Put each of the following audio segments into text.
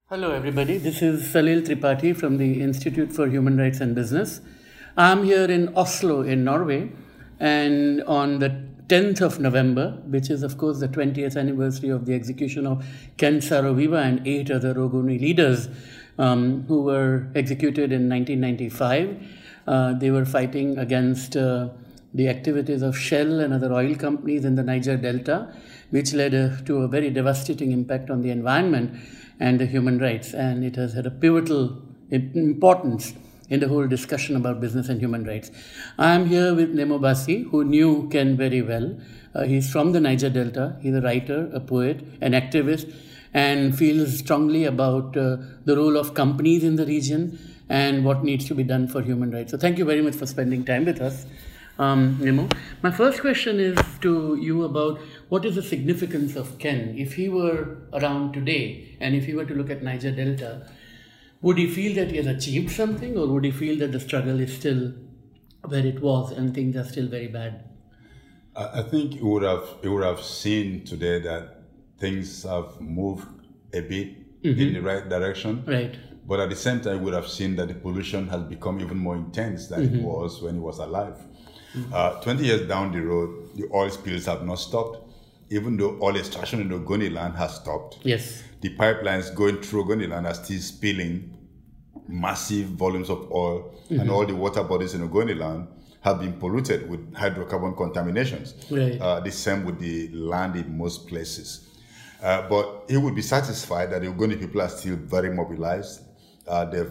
Hello, everybody. This is Salil Tripathi from the Institute for Human Rights and Business. I'm here in Oslo, in Norway, and on the 10th of November, which is, of course, the 20th anniversary of the execution of Ken Saro-Wiwa and 8 other Ogoni leaders who were executed in 1995. They were fighting against the activities of Shell and other oil companies in the Niger Delta, which led to a very devastating impact on the environment and the human rights. And it has had a pivotal importance in the whole discussion about business and human rights. I am here with Nemo Bassi, who knew Ken very well. He's from the Niger Delta. He's a writer, a poet, an activist, and feels strongly about the role of companies in the region and what needs to be done for human rights. So thank you very much for spending time with us. Nemo. My first question is to you about what is the significance of Ken? If he were around today and if he were to look at Niger Delta, would he feel that he has achieved something, or would he feel that the struggle is still where it was and things are still very bad? I think he would have seen today that things have moved a bit in the right direction. Right. But at the same time, he would have seen that the pollution has become even more intense than it was when he was alive. 20 years down the road, the oil spills have not stopped. Even though oil extraction in Ogoniland has stopped, Yes. the pipelines going through Ogoniland are still spilling massive volumes of oil, and all the water bodies in Ogoniland have been polluted with hydrocarbon contaminations. Right. The same with the land in most places. But he would be satisfied that the Ogoni people are still very mobilized. They've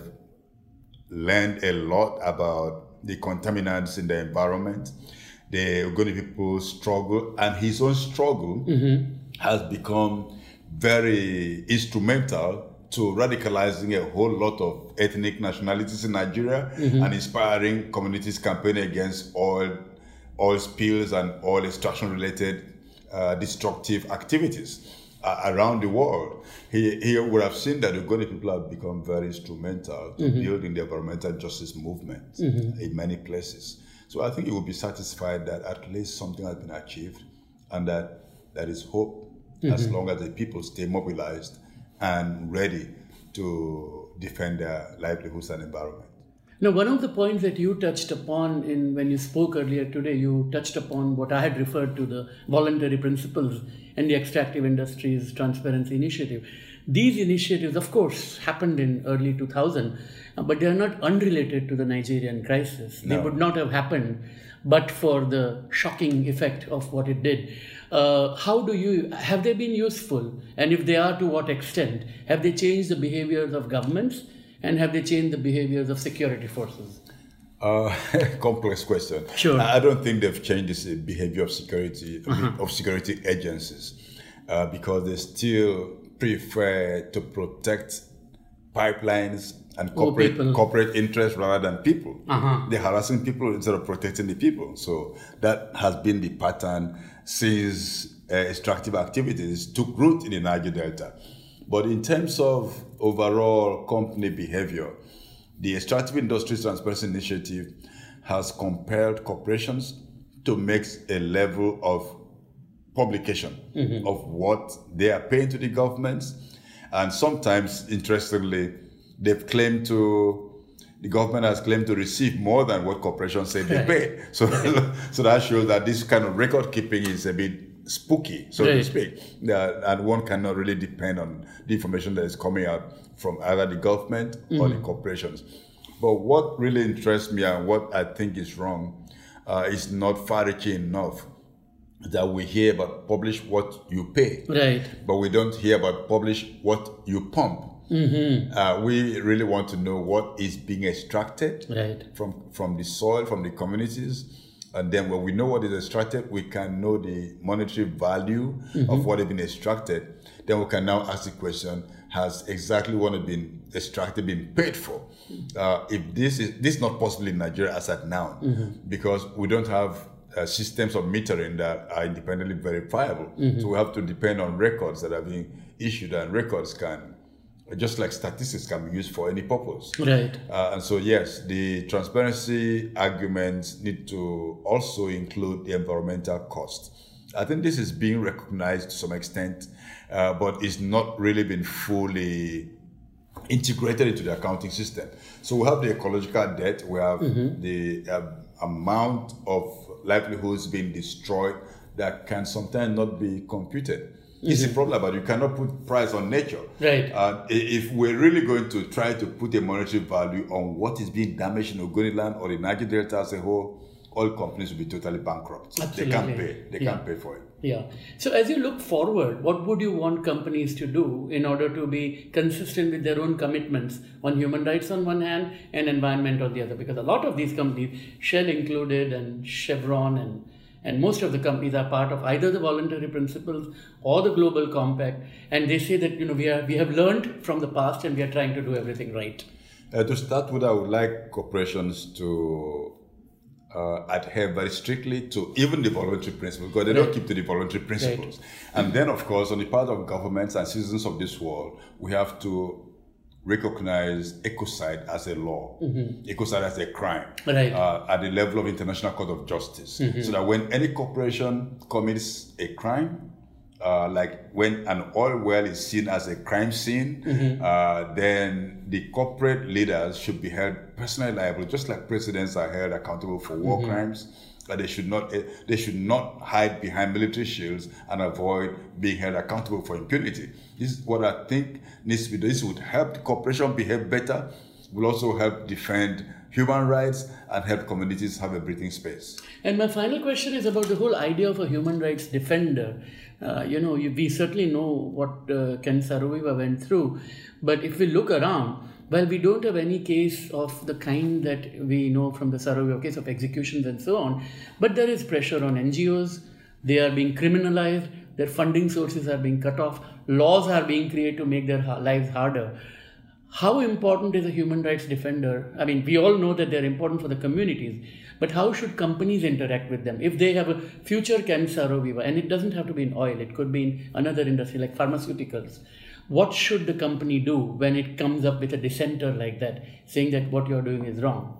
learned a lot about the contaminants in the environment. The Ogoni people struggle, and his own struggle has become very instrumental to radicalizing a whole lot of ethnic nationalities in Nigeria and inspiring communities campaigning against oil spills and oil extraction related destructive activities around the world. He would have seen that the Ogoni people have become very instrumental to building the environmental justice movement in many places. So I think he will be satisfied that at least something has been achieved, and that there is hope as long as the people stay mobilized and ready to defend their livelihoods and environment. Now, one of the points that you touched upon when you spoke earlier today, you touched upon what I had referred to, the voluntary principles and the extractive industries transparency initiative. These initiatives, of course, happened in early 2000, but they are not unrelated to the Nigerian crisis. They would not have happened but for the shocking effect of what it did. Have they been useful? And if they are, to what extent? Have they changed the behaviors of governments? And have they changed the behaviors of security forces? Complex question. Sure. I don't think they've changed the behavior of security agencies because they still prefer to protect pipelines and corporate interests rather than people. They're harassing people instead of protecting the people. So that has been the pattern since extractive activities took root in the Niger Delta. But in terms of overall company behavior, the Extractive Industries Transparency Initiative has compelled corporations to make a level of publication of what they are paying to the governments. And sometimes, interestingly, the government has claimed to receive more than what corporations say they pay. So that shows that this kind of record keeping is a bit spooky, so to speak, and one cannot really depend on the information that is coming out from either the government or the corporations. But what really interests me and what I think is wrong is not far-reaching enough that we hear about publish what you pay, but we don't hear about publish what you pump. We really want to know what is being extracted from the soil, from the communities. And then when we know what is extracted, we can know the monetary value of what has been extracted. Then we can now ask the question, has exactly what has been extracted been paid for? If this is not possible in Nigeria as at now, because we don't have systems of metering that are independently verifiable. So we have to depend on records that are being issued, and records can, just like statistics, can be used for any purpose. And so, yes, the transparency arguments need to also include the environmental cost. I think this is being recognized to some extent, but it's not really been fully integrated into the accounting system. So we have the ecological debt, we have the amount of livelihoods being destroyed that can sometimes not be computed. It's a problem, but you cannot put price on nature. Right. If we're really going to try to put a monetary value on what is being damaged in Ogoniland or the Niger Delta as a whole, all companies will be totally bankrupt. Absolutely. They can't pay. They can't pay for it. Yeah. So as you look forward, what would you want companies to do in order to be consistent with their own commitments on human rights on one hand and environment on the other? Because a lot of these companies, Shell included and Chevron and most of the companies are part of either the voluntary principles or the global compact, and they say that we have learned from the past and we are trying to do everything right. To start with, I would like corporations to adhere very strictly to even the voluntary principles, because they don't keep to the voluntary principles. Right. And then, of course, on the part of governments and citizens of this world, we have to recognize ecocide as a law, ecocide as a crime, right. At the level of International Court of Justice. So that when any corporation commits a crime, like when an oil well is seen as a crime scene, then the corporate leaders should be held personally liable, just like presidents are held accountable for war crimes. They should not hide behind military shields and avoid being held accountable for impunity. This is what I think needs to be done. This would help the corporation behave better, will also help defend human rights and help communities have a breathing space. And my final question is about the whole idea of a human rights defender. We certainly know what Ken Saro-Wiwa went through, but if we look around, well, we don't have any case of the kind that we know from the Saro-Wiwa case of executions and so on, but there is pressure on NGOs. They are being criminalized, their funding sources are being cut off, laws are being created to make their lives harder. How important is a human rights defender? I mean, we all know that they're important for the communities, but how should companies interact with them? If they have a future Ken Saro-Wiwa, and it doesn't have to be in oil, it could be in another industry like pharmaceuticals, what should the company do when it comes up with a dissenter like that, saying that what you're doing is wrong?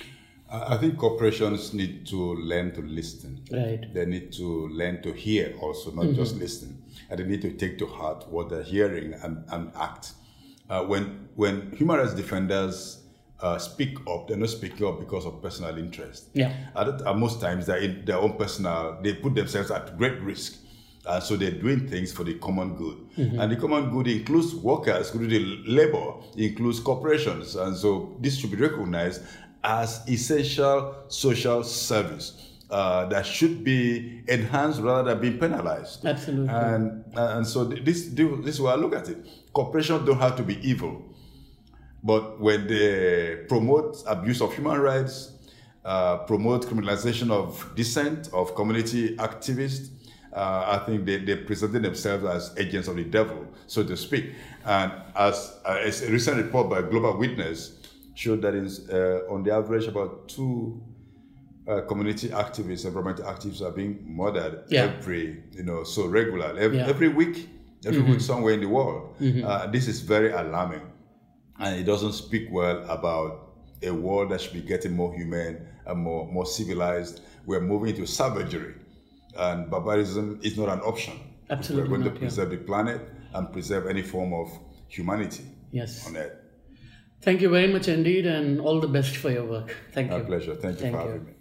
I think corporations need to learn to listen. Right. They need to learn to hear also, not just listen. And they need to take to heart what they're hearing and act. When human rights defenders speak up, they're not speaking up because of personal interest. Yeah. Most times they're in their own they put themselves at great risk. So they're doing things for the common good. And the common good includes workers, includes labor, includes corporations. And so this should be recognized as essential social service that should be enhanced rather than being penalized. Absolutely. And so this is where I look at it. Corporations don't have to be evil. But when they promote abuse of human rights, promote criminalization of dissent, of community activists, I think they presented themselves as agents of the devil, so to speak. And as a recent report by Global Witness showed that on the average about 2 community activists, environmental activists are being murdered so regularly, every week somewhere in the world. This is very alarming, and it doesn't speak well about a world that should be getting more humane and more civilized. We're moving into savagery. And barbarism is not an option. Absolutely. We're going to preserve the planet and preserve any form of humanity on Earth. Thank you very much indeed, and all the best for your work. Thank you. My pleasure. Thank you for having me.